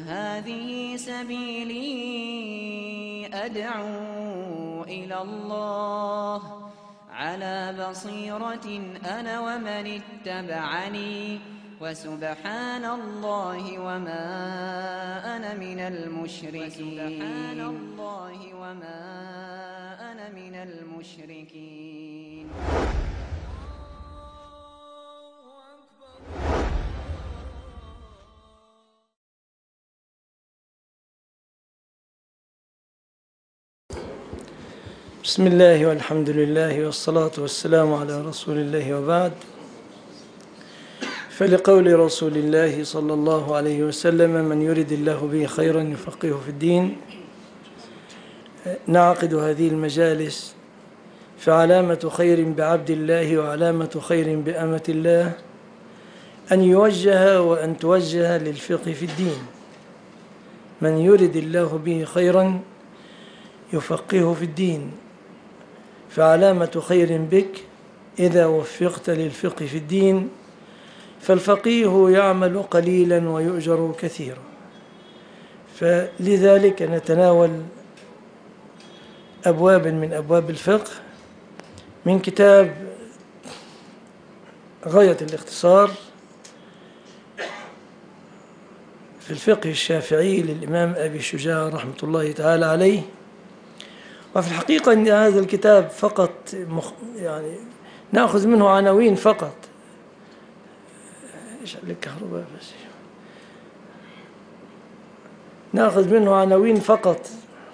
هذه سبيلي أدعو إلى الله على بصيرة أنا ومن اتبعني وسبحان الله وما أنا من المشركين. بسم الله والحمد لله والصلاة والسلام على رسول الله وبعد. فلقول رسول الله صلى الله عليه وسلم: من يرد الله به خيرا يفقهه في الدين. نعقد هذه المجالس فعلامة خير بعبد الله وعلامة خير بأمة الله أن يوجه وأن توجه للفقه في الدين. من يرد الله به خيرا يفقهه في الدين، فعلامة خير بك إذا وفقت للفقه في الدين، فالفقيه يعمل قليلا ويؤجر كثيرا. فلذلك نتناول أبواب من أبواب الفقه من كتاب غاية الاختصار في الفقه الشافعي للإمام أبي شجاع رحمة الله تعالى عليه. وفي الحقيقة أن هذا الكتاب فقط يعني نأخذ منه عناوين فقط. إيش عليك كهرباء بس؟ نأخذ منه عناوين فقط،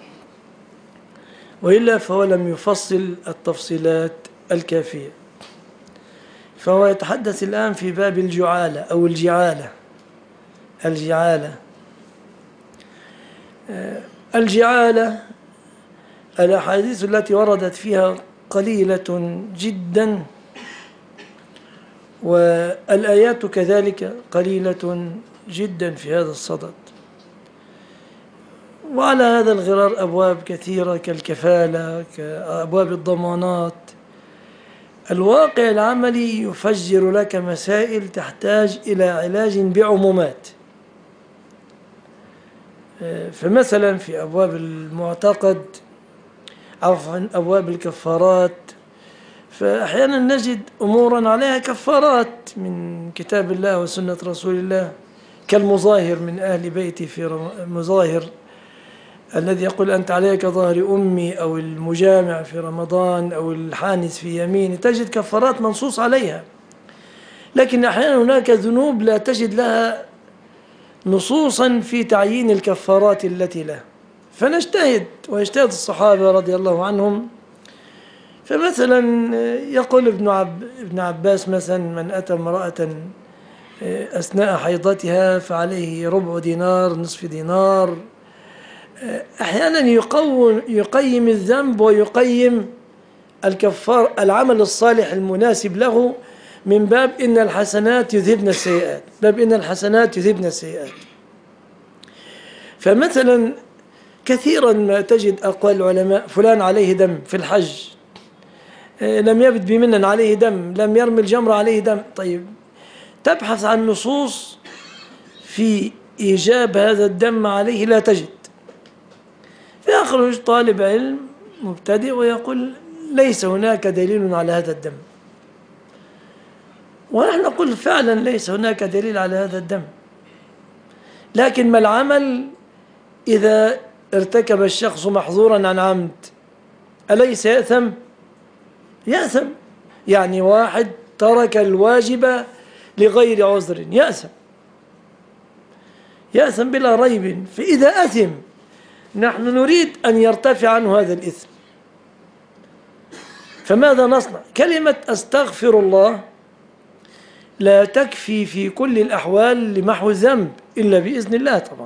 وإلا فهو لم يفصل التفصيلات الكافية. فهو يتحدث الآن في باب الجعالة أو الجعالة الأحاديث التي وردت فيها قليلة جدا، والآيات كذلك قليلة جدا في هذا الصدد. وعلى هذا الغرار أبواب كثيرة كالكفالة، كأبواب الضمانات. الواقع العملي يفجر لك مسائل تحتاج إلى علاج بعمومات. فمثلا في أبواب المعتقد، عفوا أبواب الكفارات، فأحيانا نجد أمورا عليها كفارات من كتاب الله وسنة رسول الله، كالمظاهر من أهل بيتي في المظاهر الذي يقول أنت عليك ظهر أمي، أو المجامع في رمضان، أو الحانث في يمين، تجد كفارات منصوص عليها. لكن أحيانا هناك ذنوب لا تجد لها نصوصا في تعيين الكفارات التي لها، فنجتهد ويجتهد الصحابة رضي الله عنهم. فمثلا يقول ابن عباس مثلا: من أتى امرأة أثناء حيضتها فعليه ربع دينار، نصف دينار. أحيانا يقيم الذنب ويقيم الكفار العمل الصالح المناسب له من باب إن الحسنات يذهبن السيئات. فمثلا كثيرا ما تجد أقوال العلماء: فلان عليه دم في الحج، لم يبت بمنا عليه دم، لم يرمي الجمر عليه دم. طيب، تبحث عن نصوص في إيجاب هذا الدم عليه، لا تجد. فيخرج طالب علم مبتدئ ويقول: ليس هناك دليل على هذا الدم. ونحن نقول فعلا ليس هناك دليل على هذا الدم، لكن ما العمل إذا ارتكب الشخص محظورا عن عمد؟ أليس يأثم؟ يأثم. يعني واحد ترك الواجب لغير عذر يأثم بلا ريب. فإذا أثم نحن نريد أن يرتفع عنه هذا الإثم، فماذا نصنع؟ كلمة أستغفر الله لا تكفي في كل الأحوال لمحو الذنب إلا بإذن الله طبعا.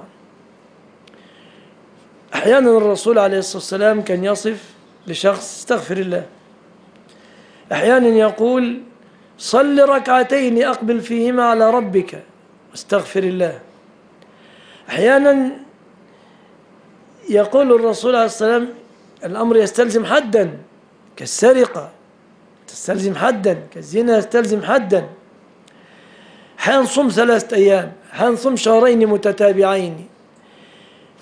أحيانا الرسول عليه الصلاة والسلام كان يصف لشخص: استغفر الله. أحيانا يقول: صل ركعتين أقبل فيهما على ربك واستغفر الله. أحيانا يقول الرسول عليه الصلاة والسلام: الأمر يستلزم حدا، كالسرقة تستلزم حدا، كالزنا يستلزم حدا. حنصوم 3 أيام، حنصوم شهرين متتابعين،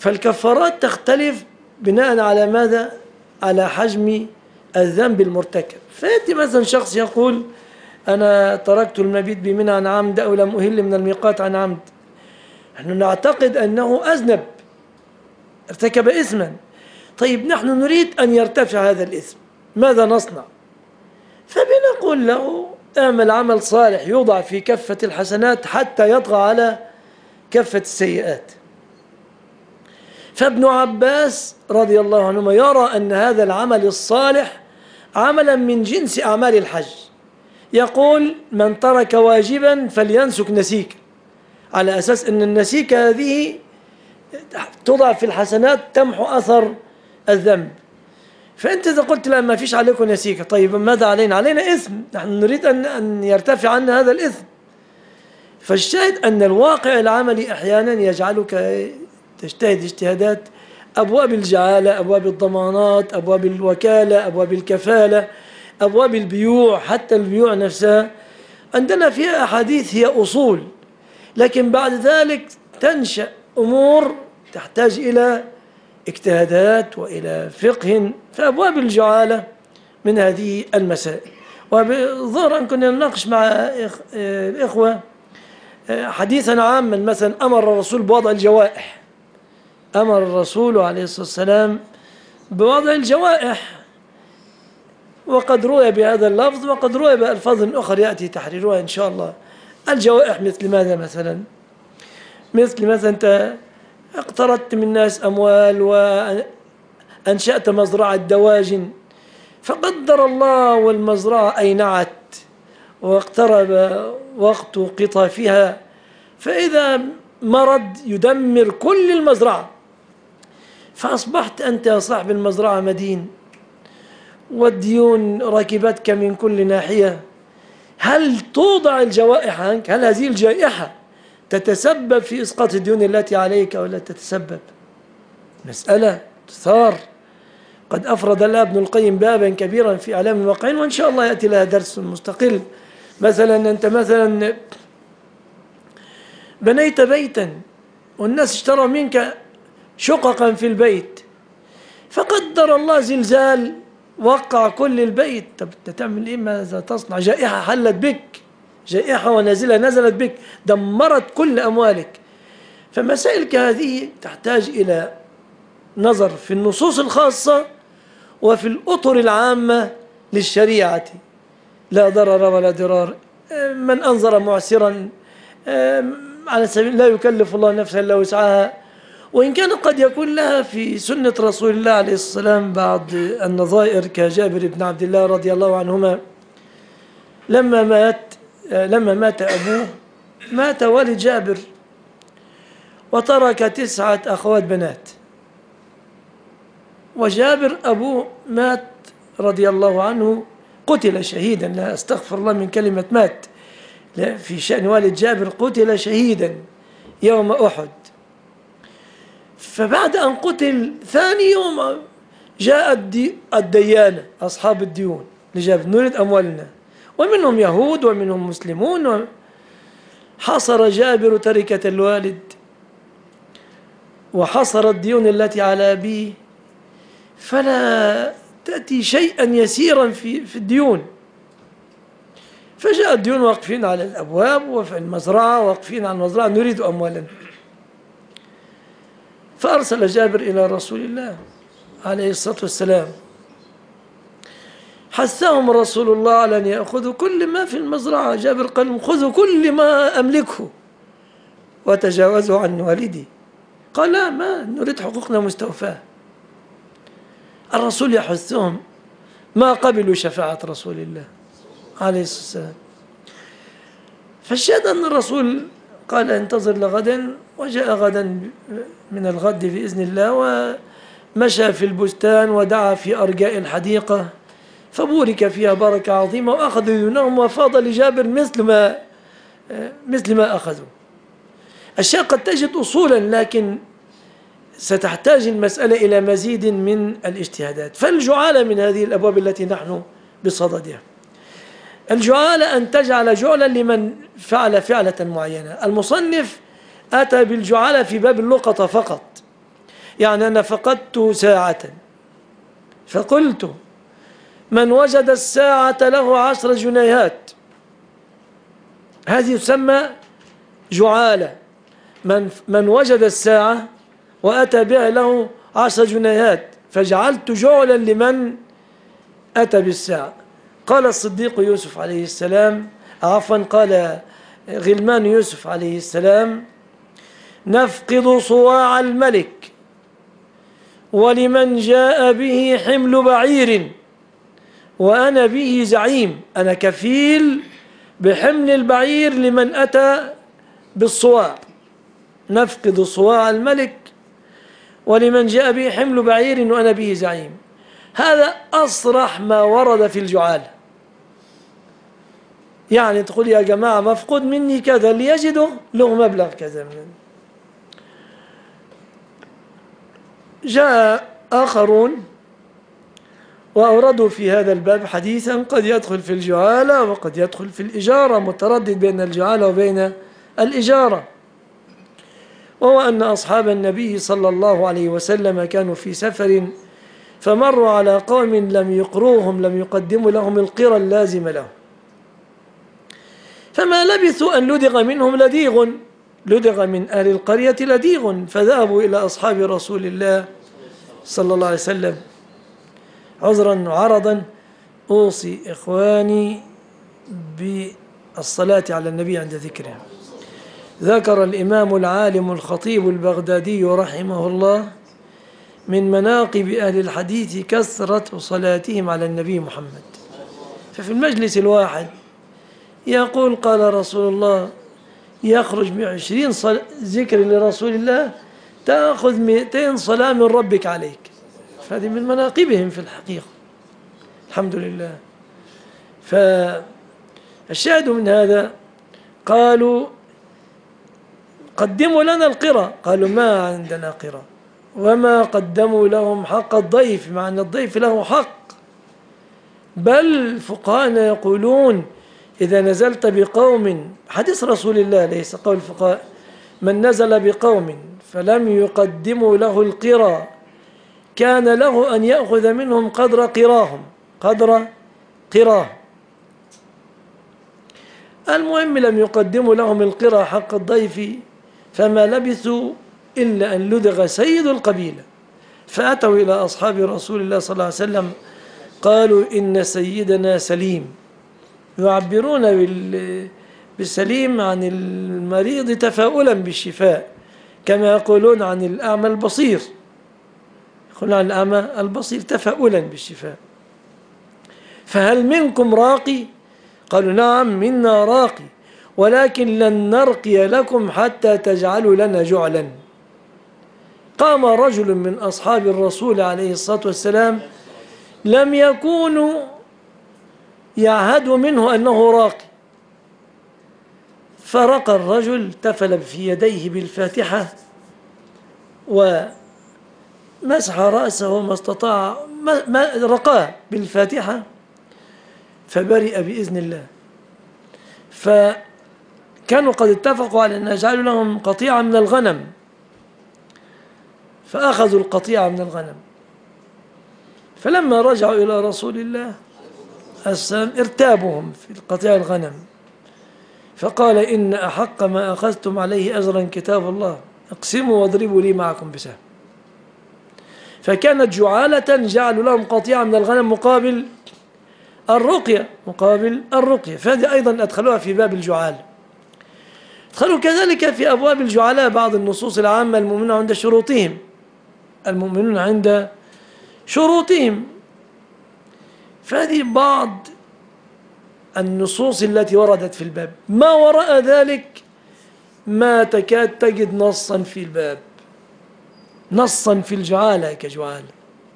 فالكفارات تختلف بناء على ماذا؟ على حجم الذنب المرتكب. فيأتي مثلا شخص يقول أنا تركت المبيت بمنى عن عمد أو لم أهل من الميقات عن عمد، نحن نعتقد أنه أذنب، ارتكب إثما. طيب نحن نريد أن يرتفع هذا الإثم، ماذا نصنع؟ فبنقول له اعمل عمل صالح يوضع في كفة الحسنات حتى يطغى على كفة السيئات. فابن عباس رضي الله عنهما يرى أن هذا العمل الصالح عملا من جنس أعمال الحج، يقول من ترك واجبا فلينسك نسيكا، على أساس أن النسيك هذه توضع في الحسنات تمحو أثر الذنب. فأنت إذا قلت لا ما فيش عليكم نسيكا، طيب ماذا علينا؟ علينا إثم، نحن نريد أن يرتفع عنا هذا الإثم. فالشاهد أن الواقع العملي أحيانا يجعلك تجتهد اجتهادات، أبواب الجعالة، أبواب الضمانات، أبواب الوكالة، أبواب الكفالة، أبواب البيوع، حتى البيوع نفسها عندنا فيها أحاديث هي أصول، لكن بعد ذلك تنشأ أمور تحتاج إلى اجتهادات وإلى فقه. فأبواب الجعالة من هذه المسائل. وبظهر أن كنا نناقش مع الإخوة حديثا عاما، مثلا أمر الرسول بوضع الجوائح، أمر الرسول عليه الصلاة والسلام بوضع الجوائح، وقد روي بهذا اللفظ وقد روي بألفاظ أخرى يأتي تحريرها إن شاء الله. الجوائح مثل ماذا مثلا؟ مثل مثلا أنت اقترضت من الناس أموال وأنشأت مزرعة دواجن، فقدر الله والمزرعة أينعت واقترب وقت قطافها، فإذا مرض يدمر كل المزرعة، فأصبحت أنت يا صاحب المزرعة مدين والديون راكبتك من كل ناحية. هل توضع الجوائح عنك؟ هل هذه الجائحة تتسبب في إسقاط الديون التي عليك أو لا تتسبب؟ مسألة تثار. قد أفرد لها ابن القيم بابا كبيرا في إعلام الواقعين، وإن شاء الله يأتي لها درس مستقل. مثلا أنت مثلا بنيت بيتا والناس اشتروا منك شققا في البيت، فقدر الله زلزال وقع كل البيت، طب تعمل إيه؟ ماذا تصنع؟ جائحة حلت بك، جائحة ونازلة نزلت بك دمرت كل أموالك. فمسائل كهذه تحتاج إلى نظر في النصوص الخاصة وفي الأطر العامة للشريعة، لا ضرر ولا ضرار. من أنظر معسرا على سبيل لا يكلف الله نفسا إلا وسعها، وإن كان قد يكون لها في سنة رسول الله عليه السلام بعض النظائر، كجابر بن عبد الله رضي الله عنهما لما مات أبوه، مات والد جابر وترك 9 أخوات بنات، وجابر أبوه مات رضي الله عنه قتل شهيدا، لا أستغفر الله من كلمة مات، لا، في شأن والد جابر قتل شهيدا يوم أحد. فبعد أن قتل ثاني يوم جاء الديانة أصحاب الديون لجابر، نريد أموالنا، ومنهم يهود ومنهم مسلمون. حصر جابر تركة الوالد وحصر الديون التي على أبيه، فلا تأتي شيئا يسيرا في الديون. فجاء الديون واقفين على الأبواب وفي المزرعة واقفين على المزرعة، نريد أموالنا. فأرسل جابر إلى رسول الله عليه الصلاة والسلام، حثهم رسول الله على أن يأخذوا كل ما في المزرعة. جابر قال خذوا كل ما أملكه وتجاوزوا عن والدي. قال لا، ما نريد حقوقنا مستوفاة. الرسول يحثهم، ما قبلوا شفاعة رسول الله عليه الصلاة والسلام. فالشاهد أن الرسول قال انتظر لغدا، وجاء غدا من الغد بإذن الله، ومشى في البستان ودعا في أرجاء الحديقة، فبورك فيها بركة عظيمة، وأخذوا ديونهم وفاض لجابر مثل ما أخذوا. الشيء قد تجد أصولا، لكن ستحتاج المسألة إلى مزيد من الاجتهادات. فالجعالة من هذه الأبواب التي نحن بصددها. الجعالة أن تجعل جعلا لمن فعل فعلة معينة. المصنف أتى بالجعالة في باب اللقطة فقط، يعني أنا فقدت ساعة، فقلت من وجد الساعة له 10 جنيهات، هذه تسمى جعالة. من وجد الساعة وأتى بها له 10 جنيهات، فجعلت جعلا لمن أتى بالساعة. قال الصديق يوسف عليه السلام، عفوا قال غلمان يوسف عليه السلام: نفقد صواع الملك ولمن جاء به حمل بعير وأنا به زعيم. أنا كفيل بحمل البعير لمن أتى بالصواع. نفقد صواع الملك ولمن جاء به حمل بعير وأنا به زعيم. هذا أصرح ما ورد في الجعالة. يعني تقول يا جماعة مفقود مني كذا، ليجده له مبلغ كذا. جاء آخرون وأوردوا في هذا الباب حديثا قد يدخل في الجعالة وقد يدخل في الإجارة، متردد بين الجعالة وبين الإجارة، وهو أن أصحاب النبي صلى الله عليه وسلم كانوا في سفر فمروا على قوم لم يقروهم، لم يقدموا لهم القرى اللازم لهم، فما لبثوا أن لدغ منهم لديغ، لدغ من أهل القرية لديغ، فذهبوا إلى أصحاب رسول الله صلى الله عليه وسلم: عذرا وعرضا أوصي إخواني بالصلاة على النبي عند ذكره. ذكر الإمام العالم الخطيب البغدادي رحمه الله من مناقب أهل الحديث كثرة صلاتهم على النبي محمد. ففي المجلس الواحد يقول قال رسول الله، يخرج ب20 ذكر لرسول الله تأخذ 200 صلاة من ربك عليك. فهذه من مناقبهم في الحقيقة، الحمد لله. فالشاهد من هذا قالوا قدموا لنا القرى، قالوا ما عندنا قرى، وما قدموا لهم حق الضيف، مع أن الضيف له حق. بل فقهاءنا يقولون إذا نزلت بقوم، حديث رسول الله ليس قول الفقهاء، من نزل بقوم فلم يقدموا له القرى كان له أن يأخذ منهم قدر قراهم، قدر قراه. المهم لم يقدموا لهم القرى حق الضيف، فما لبثوا إلا أن لدغ سيد القبيلة، فأتوا إلى أصحاب رسول الله صلى الله عليه وسلم قالوا إن سيدنا سليم، يعبرون بالسليم عن المريض تفاؤلا بالشفاء، كما يقولون عن الأعمى البصير، يقولون عن الأعمى البصير تفاؤلا بالشفاء. فهل منكم راقي؟ قالوا نعم منا راقي، ولكن لن نرقي لكم حتى تجعلوا لنا جعلا. قام رجل من أصحاب الرسول عليه الصلاة والسلام لم يكونوا يعهدوا منه أنه راقي، فرقى الرجل، تفل في يديه بالفاتحة ومسح رأسه ما استطاع، رقاه بالفاتحة فبرئ بإذن الله. فكانوا قد اتفقوا على أن يجعلوا لهم قطيعة من الغنم، فأخذوا القطيعة من الغنم، فلما رجعوا إلى رسول الله ارتابهم في قطيع الغنم، فقال إن أحق ما أخذتم عليه أجرا كتاب الله، اقسموا واضربوا لي معكم بسهم. فكانت جعالة جعلوا لهم قطيعة من الغنم مقابل الرقية، مقابل الرقية. فهذه أيضا أدخلوها في باب الجعالة. ادخلوا كذلك في أبواب الجعالة بعض النصوص العامة: المؤمنون عند شروطهم، المؤمنون عند شروطهم. فهذه بعض النصوص التي وردت في الباب. ما وراء ذلك ما تكاد تجد نصا في الباب، نصا في الجعالة كجعالة.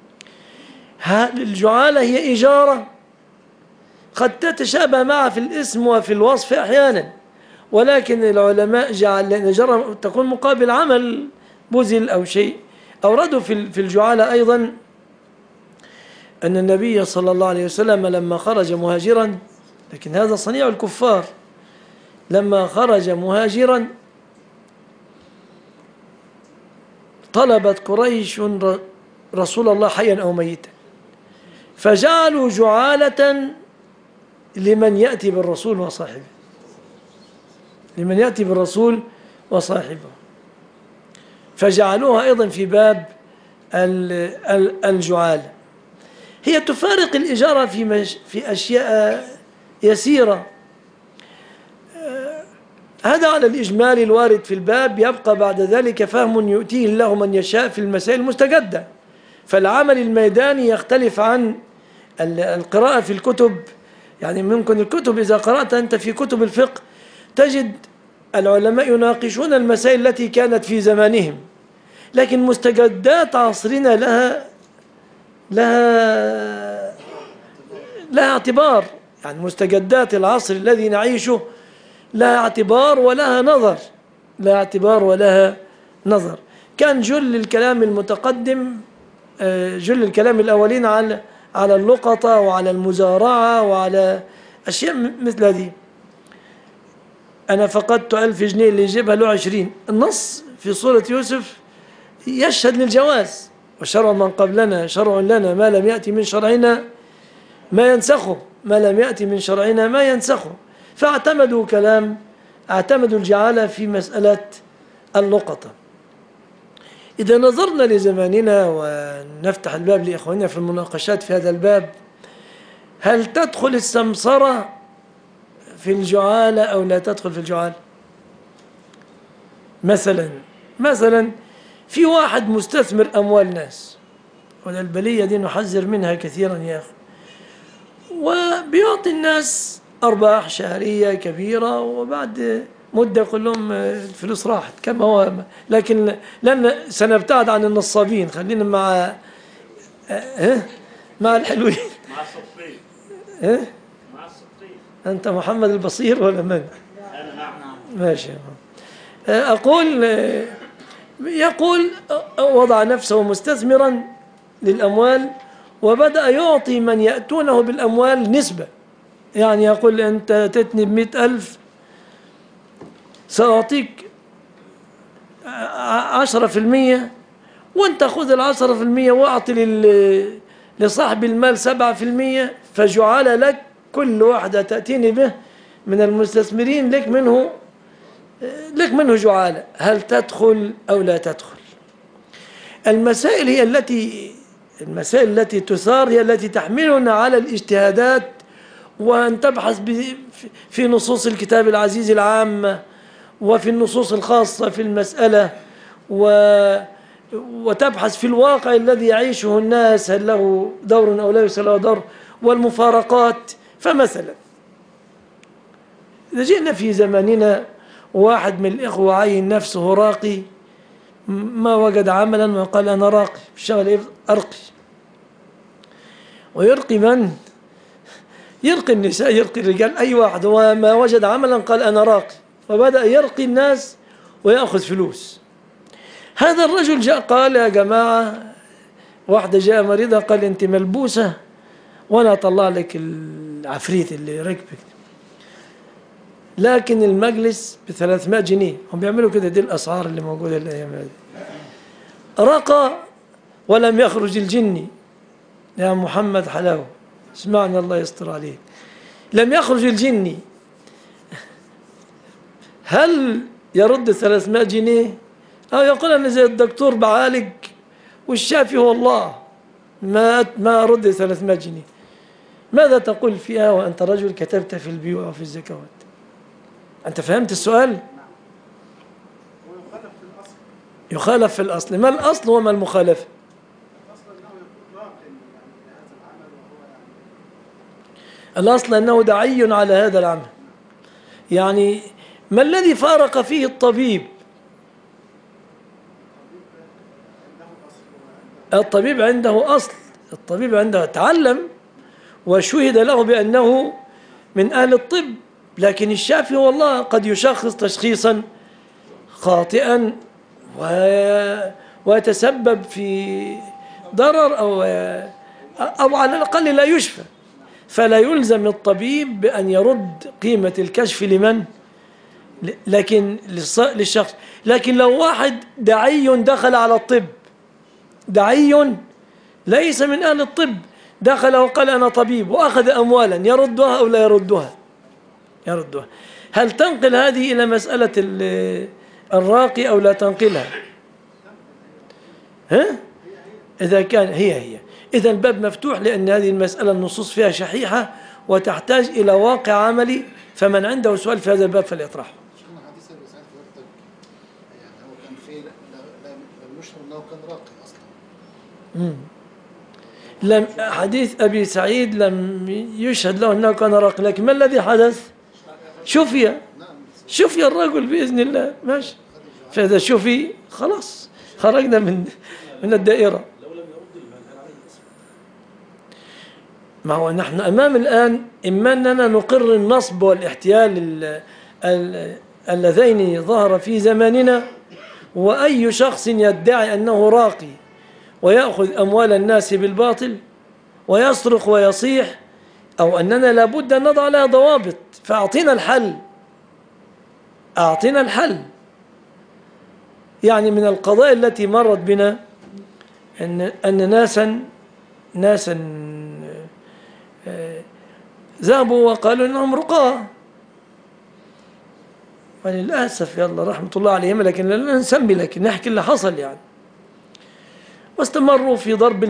الجعالة هي إجارة قد تتشابه معها في الاسم وفي الوصف أحيانا، ولكن العلماء جعل الإجارة تكون مقابل عمل بذل أو شيء. أوردوا في الجعالة أيضا أن النبي صلى الله عليه وسلم لما خرج مهاجرا، لكن هذا صنيع الكفار، لما خرج مهاجرا طلبت قريش رسول الله حيا أو ميتا، فجعلوا جعالة لمن يأتي بالرسول وصاحبه، لمن يأتي بالرسول وصاحبه، فجعلوها أيضا في باب الجعالة. هي تفارق الإجارة في أشياء يسيرة. هذا على الإجمال الوارد في الباب. يبقى بعد ذلك فهم يؤتيه الله من يشاء في المسائل المستجدة. فالعمل الميداني يختلف عن القراءة في الكتب. يعني ممكن الكتب إذا قرأت أنت في كتب الفقه تجد العلماء يناقشون المسائل التي كانت في زمانهم، لكن مستجدات عصرنا لها اعتبار. يعني مستجدات العصر الذي نعيشه لها اعتبار ولها نظر، لها اعتبار ولها نظر. كان جل الكلام المتقدم، جل الكلام الأولين على اللقطة وعلى المزارعة وعلى أشياء مثل هذه. أنا فقدت 1000 جنيه اللي يجيبها له 20. النص في سورة يوسف يشهد للجواز. وشرع من قبلنا شرع لنا ما لم يأتي من شرعنا ما ينسخه، ما لم يأتي من شرعنا ما ينسخه. فاعتمدوا اعتمدوا الجعالة في مسألة اللقطة. إذا نظرنا لزماننا ونفتح الباب لإخواننا في المناقشات في هذا الباب، هل تدخل السمسرة في الجعالة أو لا تدخل في الجعالة؟ مثلا في واحد مستثمر أموال ناس، والبلية دي نحذر منها كثيرا يا أخي، وبيعطي الناس أرباح شهرية كبيرة، وبعد مدة كلهم الفلوس راحت كما هو. لكن لن سنبتعد عن النصابين، خلينا مع الحلوين، مع الصدقين. مع الصدقين. أنت محمد البصير ولا من؟ أنا نعم. ماشي. أقول يقول وضع نفسه مستثمرا للأموال، وبدأ يعطي من يأتونه بالأموال نسبة. يعني يقول أنت تتني ب100,000 سأعطيك 10%، وأنت خذ 10% وأعطي لصاحب المال 7%، فجعل لك كل واحدة تأتيني به من المستثمرين لك منه جعالة. هل تدخل أو لا تدخل؟ المسائل التي تثار هي التي تحملنا على الاجتهادات، وأن تبحث في نصوص الكتاب العزيز العامة وفي النصوص الخاصة في المسألة، وتبحث في الواقع الذي يعيشه الناس هل له دور أو ليس له دور، والمفارقات. فمثلا إذا جئنا في زماننا واحد من الإخوة عين نفسه راقي، ما وجد عملا وقال أنا راقي، الشغل أرقي. ويرقي من؟ يرقي النساء، يرقي الرجال، أي واحد هو ما وجد عملا قال أنا راقي، وبدأ يرقي الناس ويأخذ فلوس. هذا الرجل جاء قال يا جماعة، واحدة جاء مريضة قال أنت ملبوسة وأنا أطلع لك العفريت اللي ركبك، لكن المجلس ب300 جنيه. هم بيعملوا كده، دي الأسعار اللي موجودة الأيام هذه. رقى ولم يخرج الجني يا محمد حلاوة، اسمعنا الله يستر عليك، لم يخرج الجني، هل يرد 300 جنيه؟ أو يقول أنا زي الدكتور بعالج والشافي هو الله، ما أرد 300 جنيه. ماذا تقول فيها وأنت رجل كتبت في البيوع وفي الزكوات؟ أنت فهمت السؤال؟ يخالف في الأصل. ما الأصل وما المخالفة؟ الأصل أنه دعي على هذا العمل. يعني ما الذي فارق فيه الطبيب؟ الطبيب عنده أصل، الطبيب عنده تعلم وشهد له بأنه من أهل الطب، لكن الشافي والله قد يشخص تشخيصا خاطئا ويتسبب في ضرر أو على الأقل لا يشفى. فلا يلزم الطبيب بأن يرد قيمة الكشف لكن للشخص. لكن لو واحد داعي دخل على الطب، داعي ليس من أهل الطب، دخل وقال أنا طبيب وأخذ أموالا، يردها أو لا يردها؟ يردها. هل تنقل هذه إلى مسألة الراقي أو لا تنقلها؟ ها؟ إذا كان هي إذا الباب مفتوح، لأن هذه المسألة النصوص فيها شحيحة وتحتاج إلى واقع عملي، فمن عنده سؤال في هذا الباب فليطرحه. شيخنا حديث ابي سعيد حضرتك يعني هو كان في لم يشهر انه كان راقي اصلا. لم حديث ابي سعيد لم يشهد له انه كان راقي، لكن ما الذي حدث؟ شفي الرجل باذن الله، ماشي. فاذا شفي خلاص خرجنا من الدائره. ما هو نحن امام الان اما اننا نقر النصب والاحتيال اللذين ظهر في زماننا، واي شخص يدعي انه راقي ويأخذ أموال الناس بالباطل ويصرخ ويصيح، أو أننا لابد أن نضع لها ضوابط. فأعطينا الحل، أعطينا الحل. يعني من القضايا التي مرت بنا أن ناسا ذهبوا وقالوا إنهم رقاة، وللأسف يلا رحمة الله عليهم، لكن لا نسمي، لكن نحكي اللي حصل يعني. واستمروا في ضرب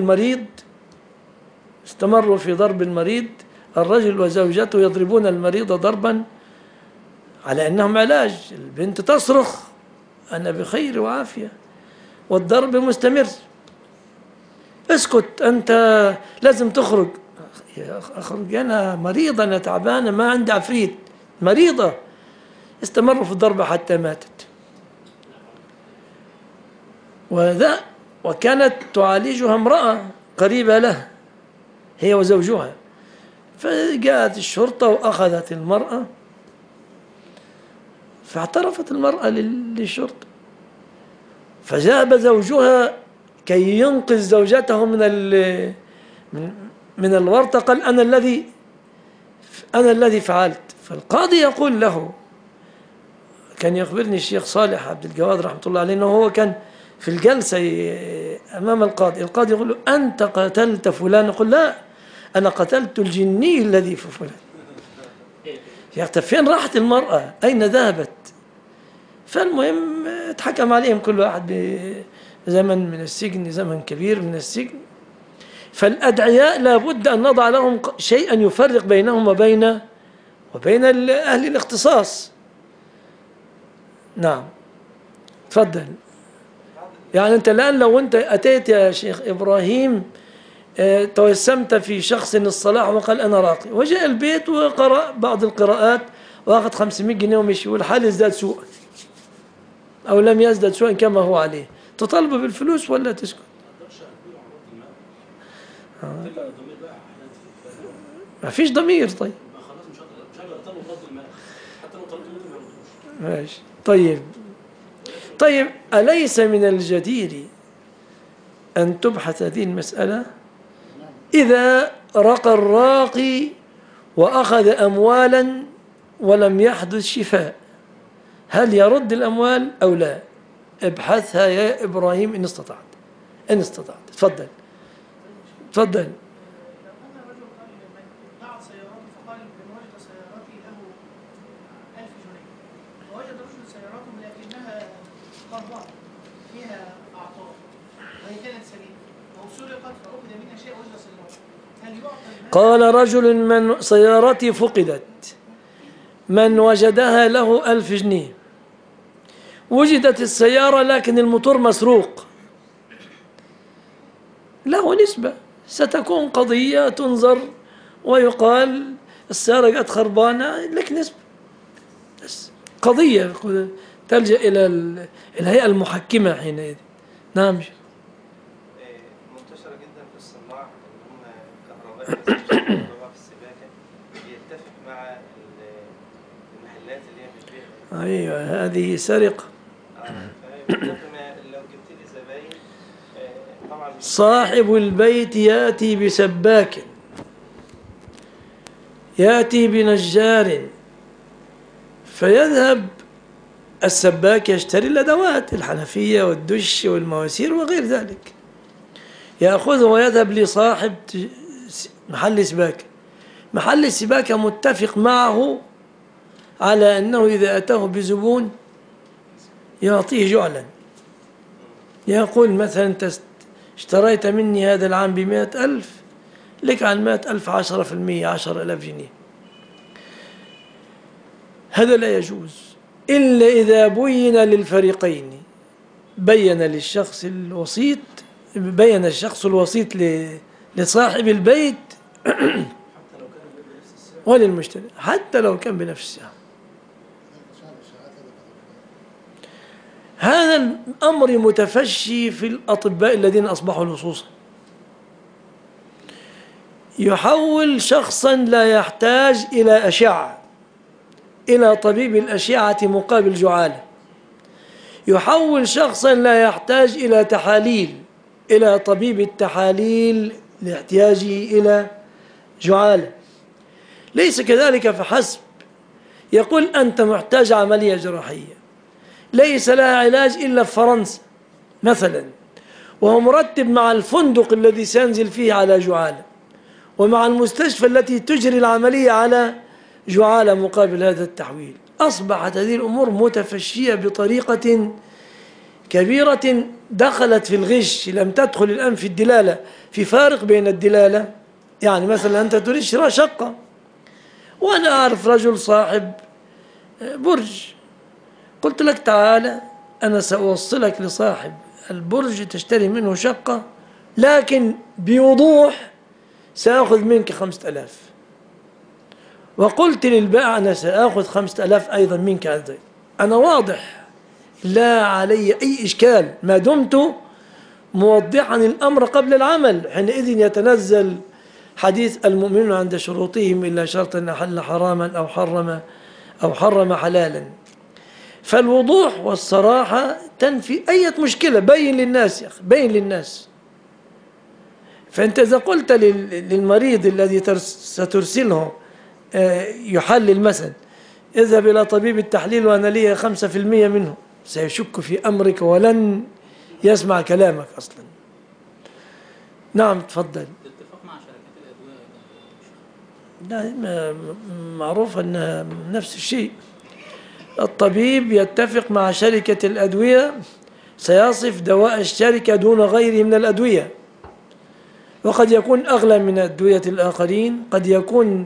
المريض، الرجل وزوجته يضربون المريض ضربا على أنهم علاج. البنت تصرخ أنا بخير وعافية والضرب مستمر. اسكت أنت، لازم تخرج. أخرج أنا مريضة، أنا تعبانة، ما عندي عفريت، مريضة. استمروا في الضرب حتى ماتت. وكانت تعالجها امرأة قريبة له هي وزوجها، فجاءت الشرطة وأخذت المرأة، فاعترفت المرأة للشرطة، فذهب زوجها كي ينقذ زوجته من الورطة، قال أنا الذي فعلت. فالقاضي يقول له، كان يخبرني الشيخ صالح عبد الجواد رحمة الله عليه أنه هو كان في الجلسة أمام القاضي يقول له أنت قتلت فلان؟ يقول لا، أنا قتلت الجني الذي في فلان. يا أخي فين راحت المرأة؟ أين ذهبت؟ فالمهم اتحكم عليهم كل واحد بزمن من السجن، زمن كبير من السجن. فالأدعياء لابد أن نضع لهم شيئا يفرق بينهم وبين أهل الاختصاص. نعم تفضل. يعني أنت الآن لو أنت أتيت يا شيخ إبراهيم توسمت في شخص الصلاح وقال أنا راقي، وجاء البيت وقرأ بعض القراءات وأخذ 500 جنيه ومشي، والحال ازداد سوءا أو لم يزداد سوءا كما هو عليه، تطالبه بالفلوس ولا تسكت؟ ما فيش ضمير. طيب ماشي. طيب أليس من الجدير أن تبحث هذه المسألة؟ إذا رقى الراقي وأخذ أموالا ولم يحدث شفاء، هل يرد الأموال أو لا؟ ابحثها يا إبراهيم إن استطعت. تفضل. قال رجل من سيارتي فقدت، من وجدها له 1000 جنيه. وجدت السيارة لكن الموتور مسروق، له نسبة، ستكون قضية تنظر ويقال السيارة قد خربانة لك نسبة، بس قضية تلجأ إلى الهيئة المحكمة حينئذ. نعم. منتشرة جدا في الصناع اللي هم كهربائية في السباكة، بيتفق مع المحلات اللي هي بتبيع. أيوة هذه سرقة. لو جبت لي زباين طبعا صاحب البيت يأتي بسباك، يأتي بنجار، فيذهب السباك يشتري الأدوات الحنفية والدش والمواسير وغير ذلك، يأخذه ويذهب لصاحب محل سباكة. محل السباكة متفق معه على أنه إذا أتاه بزبون يعطيه جعلا، يقول مثلا أنت اشتريت مني هذا العام ب100,000، لك عن 100,000 10%، 10,000 جنيه. هذا لا يجوز إلا إذا بين للفريقين، بين الشخص الوسيط لصاحب البيت وللمشتري حتى لو كان بنفس السعر. هذا الأمر متفشي في الأطباء الذين أصبحوا لصوصا، يحول شخصا لا يحتاج إلى أشعة إلى طبيب الأشعة مقابل جعالة، يحول شخصا لا يحتاج إلى تحاليل إلى طبيب التحاليل لاحتياجه إلى جعالة. ليس كذلك فحسب، يقول أنت محتاج عملية جراحية ليس لها علاج إلا في فرنسا مثلا، وهو مرتب مع الفندق الذي سينزل فيه على جعالة، ومع المستشفى التي تجري العملية على جعالة مقابل هذا التحويل. أصبحت هذه الأمور متفشية بطريقة كبيرة، دخلت في الغش، لم تدخل الآن في الدلالة. في فارق بين الدلالة، يعني مثلا أنت تريد شراء شقة، وأنا أعرف رجل صاحب برج، قلت لك تعالى أنا سأوصلك لصاحب البرج تشتري منه شقة، لكن بوضوح سأخذ منك 5,000، وقلت للبائع أنا سأخذ 5,000 أيضا منك. أنا واضح لا علي أي إشكال ما دمت موضحا الأمر قبل العمل. حينئذ يتنزل حديث المؤمنون عند شروطهم إلا شرطا أحل حراما أو حرم حلالا. فالوضوح والصراحة تنفي أي مشكلة. بين للناس يا أخي، بين للناس. فأنت إذا قلت للمريض الذي سترسله يحلل مثلا اذهب إلى طبيب التحليل وأنا لي 5% منه، سيشك في أمرك ولن يسمع كلامك أصلا. نعم تفضل. الاتفاق مع شركات الأدوية لا، معروف أنها نفس الشيء. الطبيب يتفق مع شركة الأدوية، سيصف دواء الشركة دون غيره من الأدوية، وقد يكون أغلى من أدوية الآخرين، قد يكون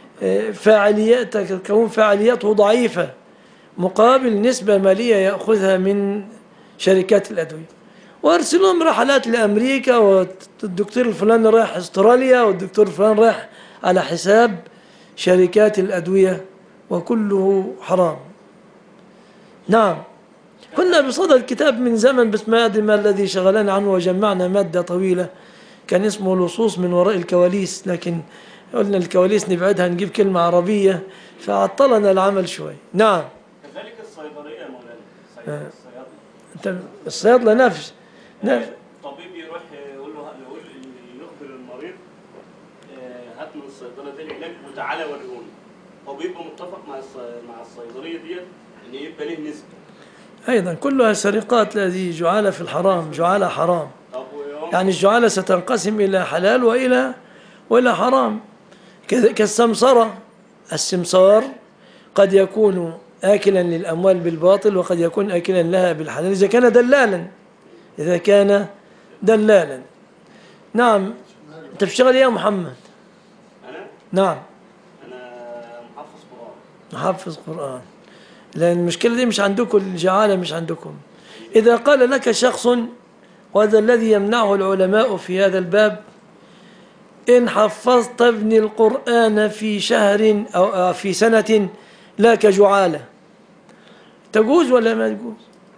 فاعليته ضعيفة مقابل نسبة مالية يأخذها من شركات الأدوية، وارسلهم رحلات لأمريكا، والدكتور الفلاني رايح استراليا، والدكتور الفلاني رايح على حساب شركات الأدوية، وكله حرام. نعم، كنا بصدد كتاب من زمن بس ما أدري ما الذي شغلنا عنه، وجمعنا مادة طويلة كان اسمه لصوص من وراء الكواليس، لكن قلنا الكواليس نبعدها نجيب كلمة عربية فعطلنا العمل شوي. نعم. كذلك الصيدلية يا مولانا، الصيادلة. انت الصيادلة نفس الطبيب يروح يقول يخبر المريض هات من الصيدلة دي العلاج وتعالى وريهوني، هو بيبقى متفق مع الصيدلية ديت ان يبقى له نسبة. أيضا كلها سرقات، هذه جعالة في الحرام، جعالة حرام. يعني الجعالة ستنقسم إلى حلال وإلى حرام، كالسمسرة. السمسار قد يكون آكلا للأموال بالباطل، وقد يكون آكلا لها بالحلال إذا كان دلالا. نعم. أنت بتشتغل إيه يا محمد؟ أنا؟ نعم. أنا محفظ قرآن. محفظ قرآن. لأن المشكلة دي مش عندكم، الجعالة مش عندكم. إذا قال لك شخص، وهذا الذي يمنعه العلماء في هذا الباب، إن حفظت ابني القرآن في شهر أو في سنة لك جعالة، تجوز ولا ما تجوز؟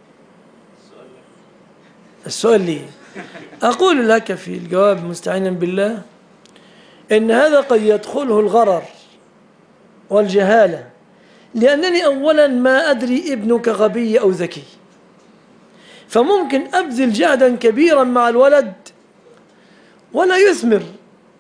السؤال لي. أقول لك في الجواب مستعينا بالله إن هذا قد يدخله الغرر والجهالة، لأنني أولا ما أدري ابنك غبي أو ذكي، فممكن أبذل جهدا كبيرا مع الولد ولا يثمر.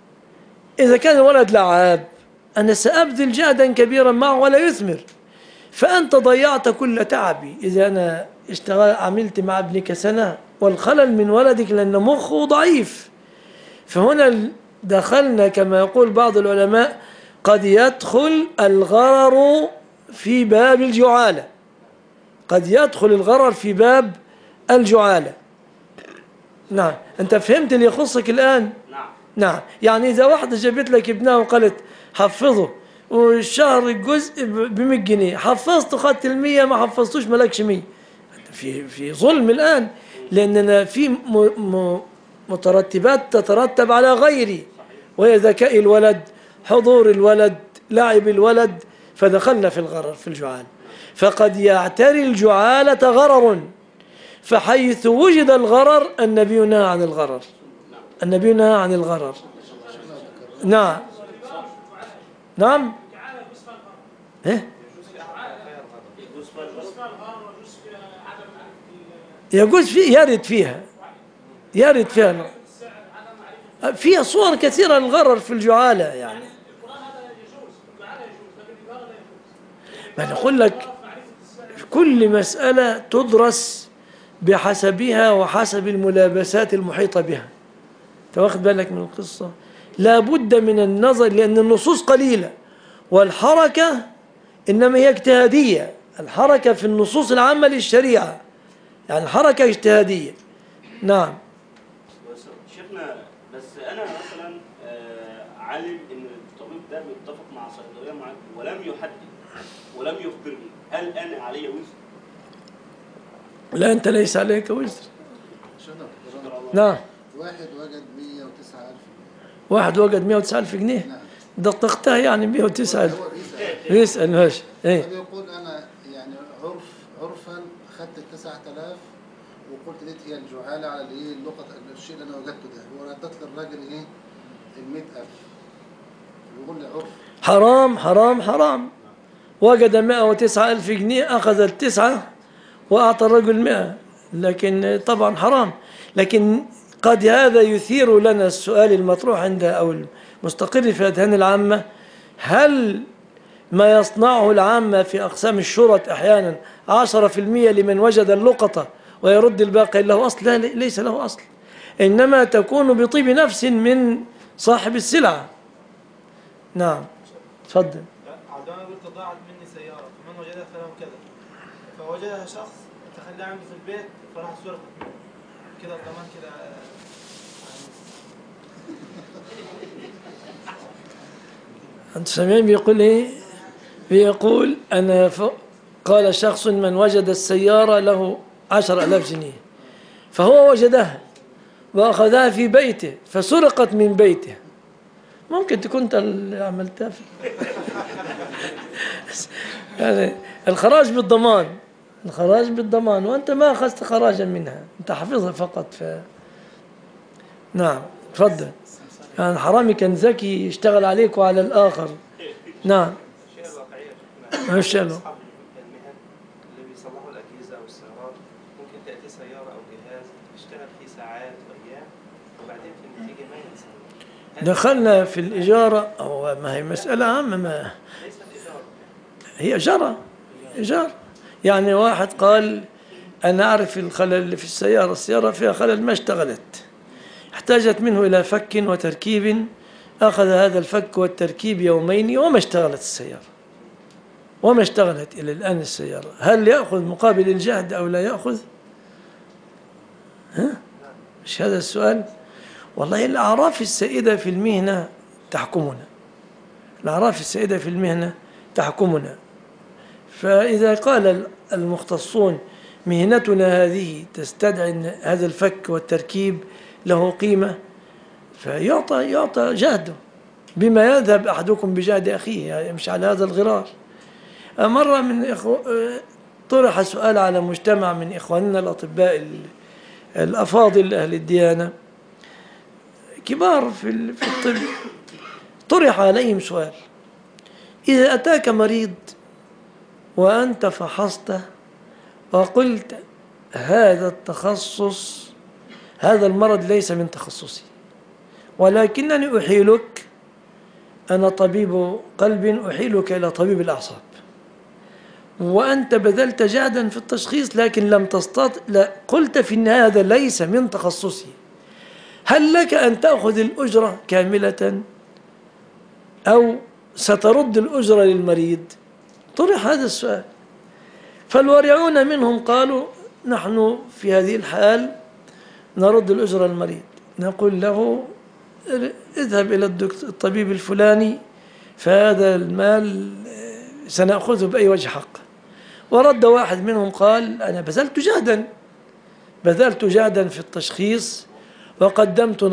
إذا كان الولد لعاب أنا سأبذل جهدا كبيرا معه ولا يثمر، فأنت ضيعت كل تعبي إذا أنا عملت مع ابنك سنة والخلل من ولدك لأن مخه ضعيف. فهنا دخلنا كما يقول بعض العلماء قد يدخل الغرر في باب الجعالة، قد يدخل الغرر في باب الجعالة. نعم، أنت فهمت اللي يخصك الآن؟ نعم. نعم، يعني إذا واحدة جابت لك ابنها وقالت حفظه والشهر الجزء ب100 جنيه، حفظته خدت ال100، ما حفظتوش مالكش 100. في ظلم الآن، لأننا في مترتبات تترتب على غيري، وهي ذكاء الولد، حضور الولد، لعب الولد، فدخلنا في الغرر في الجعال. فقد يعتري الجعالة غرر، فحيث وجد الغرر النبي نهى عن الغرر، النبي نهى عن الغرر. نعم نعم. ايه يجوز فيه، يرد فيها فيها صور كثيرة للغرر في الجعالة يعني. ما نقول لك كل مسألة تدرس بحسبها وحسب الملابسات المحيطة بها. تاخد بالك من القصة؟ لا بد من النظر، لأن النصوص قليلة والحركة إنما هي اجتهادية. الحركة في النصوص العامة للشريعة يعني حركة اجتهادية. نعم. شيخنا بس أنا مثلا عالم إن الطبيب ده بيتفق مع صيدلية معينة ولم يحدد ولم يخبرني، هل أنا علي وزر؟ لا، أنت ليس عليك وزر. نعم. واحد وجد 109,000 جنيه. واحد وجد 109,000 جنيه. نعم. دققتها يعني 109,000. هو بيسأل ماشي. ايه؟ بيقول أنا يعني عرفا أخذت 9,000 وقلت ديت هي الجعالة على الايه اللقطة الشيء اللي أنا وجدته ده، وردت للراجل ايه 100,000. بيقول لي عرف حرام حرام حرام. وجد 109,000 جنيه، أخذ ال9 وأعطى الرجل 100، لكن طبعا حرام. لكن قد هذا يثير لنا السؤال المطروح عند أو المستقر في أذهان العامة، هل ما يصنعه العامة في أقسام الشرط أحيانا 10% لمن وجد اللقطة ويرد الباقي له أصل؟ لا، ليس له أصل، إنما تكون بطيب نفس من صاحب السلعة. نعم تفضل. عندما قلت ضاعت مني سيارة فمن وجدها فله كذا، فوجدها شخص تخلى عنده في البيت فراح سرقت كده الضمان كده. أنت سامعين بيقول إيه؟ بيقول أنا قال شخص من وجد السيارة له 10,000 جنيه، فهو وجدها وأخذها في بيته فسرقت من بيته. ممكن تكون أنت اللي عملتها يعني الخراج بالضمان، الخراج بالضمان، وأنت ما أخذت خراجا منها، أنت حافظها فقط. نعم تفضل. يعني حرامي كان ذكي يشتغل عليك وعلى الآخر. نعم. ماشي له. أصحاب المهن اللي بيصلحوا الأجهزة أو السيارات ممكن تأتي سيارة أو جهاز يشتغل فيه ساعات وأيام وبعدين في النتيجة ما ينسى. دخلنا في الإجارة، أو ما هي مسألة عامة، ما ليست إيجار، هي إجارة. إيجار يعني واحد قال أنا أعرف الخلل اللي في السيارة، السيارة فيها خلل ما اشتغلت، احتاجت منه إلى فك وتركيب، أخذ هذا الفك والتركيب يومين وما اشتغلت السيارة، وما اشتغلت إلى الآن السيارة. هل يأخذ مقابل الجهد أو لا يأخذ؟ ها؟ مش هذا السؤال؟ والله الأعراف السائدة في المهنة تحكمنا، الأعراف السائدة في المهنة تحكمنا. فإذا قال المختصون مهنتنا هذه تستدعي أن هذا الفك والتركيب له قيمة، فيعطى جهده بما يذهب أحدكم بجهد أخيه، يعني يمشي على هذا الغرار. مرة من طرح سؤال على مجتمع من إخواننا الأطباء الأفاضل أهل الديانة كبار في الطب، طرح عليهم سؤال: إذا أتاك مريض وأنت فحصته وقلت هذا التخصص، هذا المرض ليس من تخصصي، ولكنني أحيلك، أنا طبيب قلب، أحيلك إلى طبيب الأعصاب، وأنت بذلت جهدا في التشخيص لكن لم تستطع، لا قلت في النهاية هذا ليس من تخصصي، هل لك أن تأخذ الأجرة كاملة أو سترد الأجرة للمريض؟ طرح هذا السؤال. فالورعون منهم قالوا نحن في هذه الحال نرد الأجرة للمريض، نقول له اذهب إلى الطبيب الفلاني فهذا المال سنأخذه بأي وجه حق. ورد واحد منهم قال أنا بذلت جهدا في التشخيص وقدمت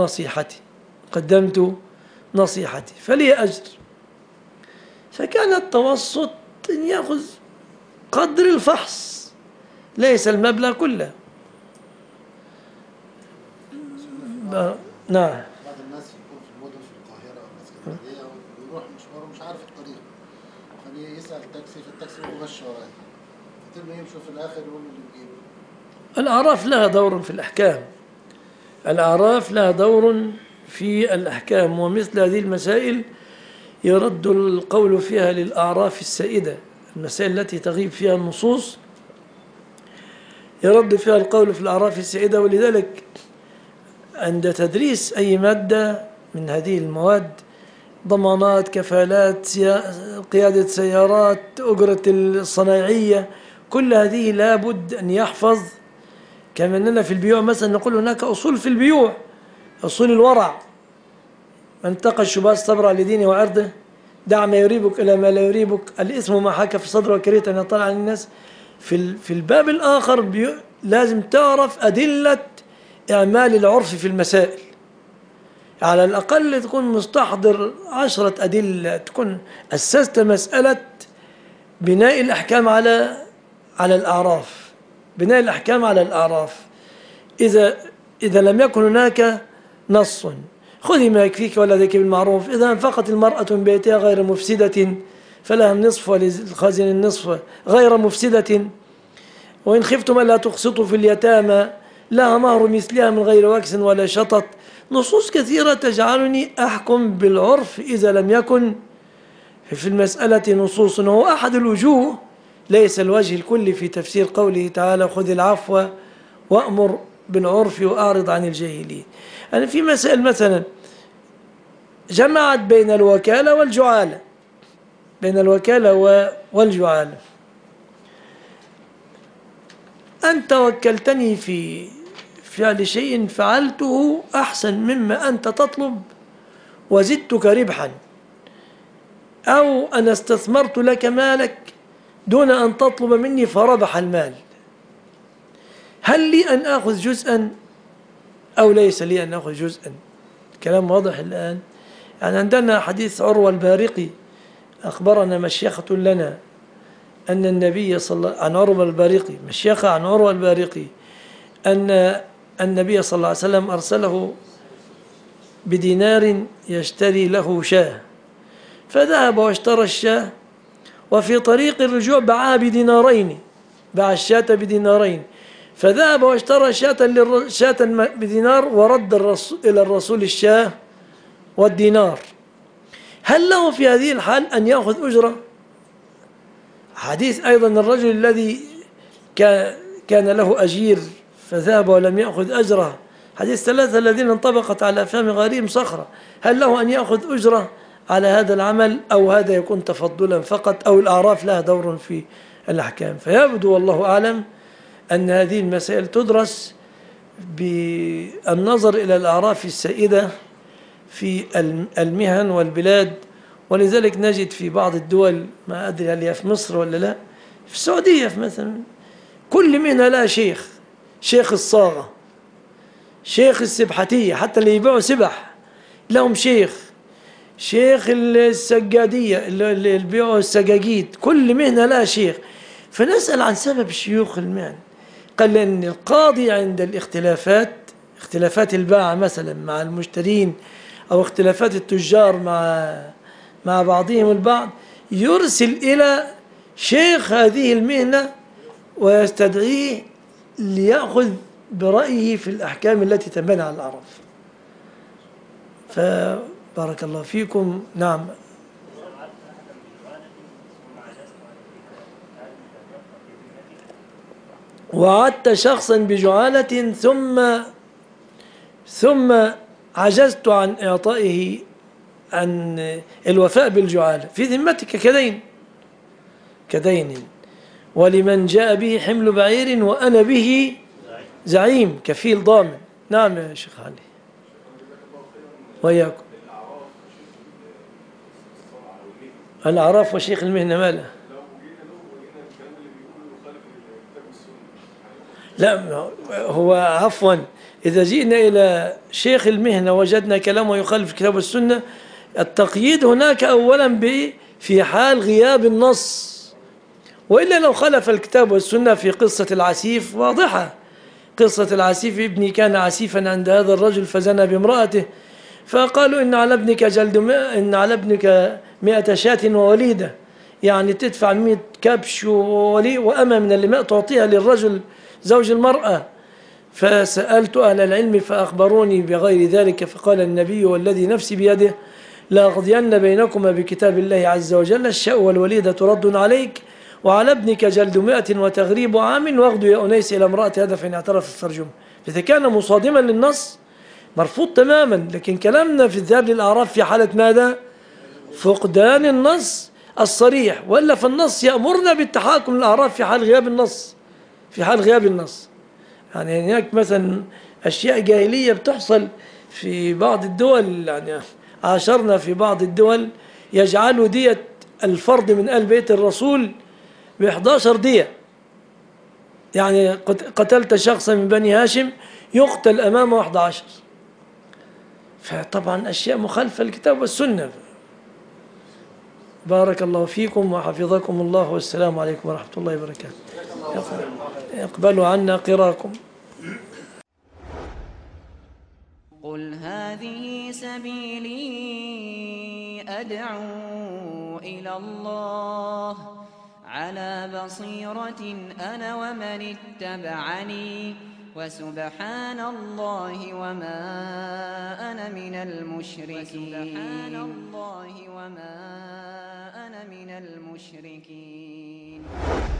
نصيحتي فلي أجر. فكان التوسط أن يأخذ قدر الفحص ليس المبلغ كله. نعم. بعض الناس يكون في المدن في القاهرة أو الإسكندرية ويروح مشواره مش عارف الطريق، فبيسأل تاكسي، في التاكسي هو ماشي ورايا، فتبقى يمشوا في الآخر يقول اللي بيجيبه. الأعراف لها دور في الأحكام، الأعراف لها دور في الأحكام، ومثل هذه المسائل يرد القول فيها للأعراف السائدة، المسائل التي تغيب فيها النصوص يرد فيها القول في الأعراف السائدة. ولذلك عند تدريس أي مادة من هذه المواد، ضمانات، كفالات، قيادة سيارات، أجرة الصنايعية، كل هذه لابد أن يحفظ. كما أننا في البيوع مثلا نقول هناك أصول في البيوع، أصول الورع، من اتقى الشبهات استبرأ لدينه وعرضه، دع ما يريبك إلى ما لا يريبك، الإثم ما حاك في صدره وكرهت أن يطلع عن الناس. في الباب الآخر لازم تعرف أدلة إعمال العرف في المسائل، على الأقل تكون مستحضر 10 أدلة، تكون أسست مسألة بناء الأحكام على الأعراف، بناء الأحكام على الأعراف. إذا لم يكن هناك نص خذي ما يكفيك ولا ذاك بالمعروف، إذا أنفقت المرأة من بيتها غير مفسدة فلها النصف وللخازن النصف غير مفسدة، وإن خفتم ألا تقسطوا في اليتامى لها مهر مثلها من غير وكس ولا شطط. نصوص كثيرة تجعلني أحكم بالعرف إذا لم يكن في المسألة نصوص. وهو أحد الوجوه، ليس الوجه الكلي، في تفسير قوله تعالى خذ العفو وأمر بالعرف وأعرض عن الجاهلين. يعني في مسائل مثلا جمعت بين الوكالة والجعالة، بين الوكالة والجعالة. أنت وكلتني في فعل شيء فعلته أحسن مما أنت تطلب وزدتك ربحا، أو أنا استثمرت لك مالك دون أن تطلب مني فربح المال، هل لي أن أخذ جزءا أو ليس لي أن أخذ جزءا؟ كلام واضح الآن. يعني عندنا حديث عروة البارقي أخبرنا مشيخة لنا أن النبي عن عروة البارقي، مشيخة عن عروة البارقي، أن النبي صلى الله عليه وسلم أرسله بدينار يشتري له شاة، فذهب واشترى الشاة، وفي طريق الرجوع باعها بدينارين، باع الشاة بدينارين، فذهب واشترى شاة بدينار ورد إلى الرسول الشاة والدينار. هل له في هذه الحال أن يأخذ أجرة؟ حديث أيضا الرجل الذي كان له أجير فذهب ولم يأخذ أجره، حديث 3 الذين انطبقت على فم غريم صخرة، هل له أن يأخذ أجرة على هذا العمل أو هذا يكون تفضلا فقط، أو الأعراف لها دور في الأحكام؟ فيبدو والله أعلم أن هذه المسائل تدرس بالنظر إلى الأعراف السائدة في المهن والبلاد. ولذلك نجد في بعض الدول، ما أدري هل هي في مصر ولا لا، في السعودية مثلا كل مهنة لها شيخ، شيخ الصاغة، شيخ السبحتية، حتى اللي يبيعوا سبح لهم شيخ السجادية اللي يبيعوا السجاجيد، كل مهنة لها شيخ. فنسأل عن سبب شيوخ المهن، قال لأن القاضي عند اختلافات الباعة مثلا مع المشترين، أو اختلافات التجار مع بعضهم البعض، يرسل إلى شيخ هذه المهنة ويستدعيه ليأخذ برأيه في الأحكام التي تنبني على الأعراف. فبارك الله فيكم. نعم. وعدت شخصا بجعالة ثم عجزت عن إعطائه عن الوفاء بالجعالة في ذمتك كدين ولمن جاء به حمل بعير وأنا به زعيم كفيل ضامن. نعم يا شيخ علي وإياكم. الأعراف وشيخ المهنة ماله؟ لا هو عفوا إذا جئنا إلى شيخ المهنة وجدنا كلامه يخالف الكتاب والسنة، التقييد هناك أولا في حال غياب النص، وإلا لو خالف الكتاب والسنة في قصة العسيف واضحة. قصة العسيف، ابني كان عسيفا عند هذا الرجل فزنى بامرأته، فقالوا إن على ابنك 100 شاة ووليدة، يعني تدفع 100 كبش وأمة من الماء تعطيها للرجل زوج المرأة. فسألت أهل العلم فأخبروني بغير ذلك، فقال النبي والذي نفسي بيده لأقضين بينكما بكتاب الله عز وجل، الشاء والوليدة رد عليك، وعلى ابنك جلد 100 وتغريب عام، واغدو يا أنيس إلى امرأة هذا فإن اعترف الترجمة. إذا كان مصادما للنص مرفوض تماما. لكن كلامنا في الذهاب للأعراف في حالة ماذا؟ فقدان النص الصريح، وإلا فالنص يأمرنا بالتحاكم للأعراف في حال غياب النص. يعني هناك مثلا أشياء جاهلية بتحصل في بعض الدول، يعني عاشرنا في بعض الدول يجعلوا دية الفرد من آل بيت الرسول ب11 دية، يعني قتلت شخصا من بني هاشم يقتل أمامه 11. فطبعا أشياء مخالفة للكتاب والسنة. بارك الله فيكم وحفظكم الله، والسلام عليكم ورحمة الله وبركاته. اقبلوا عنا قراءكم. قل هذه سبيلي أدعو إلى الله على بصيرة أنا ومن اتبعني وسبحان الله وما أنا من المشركين.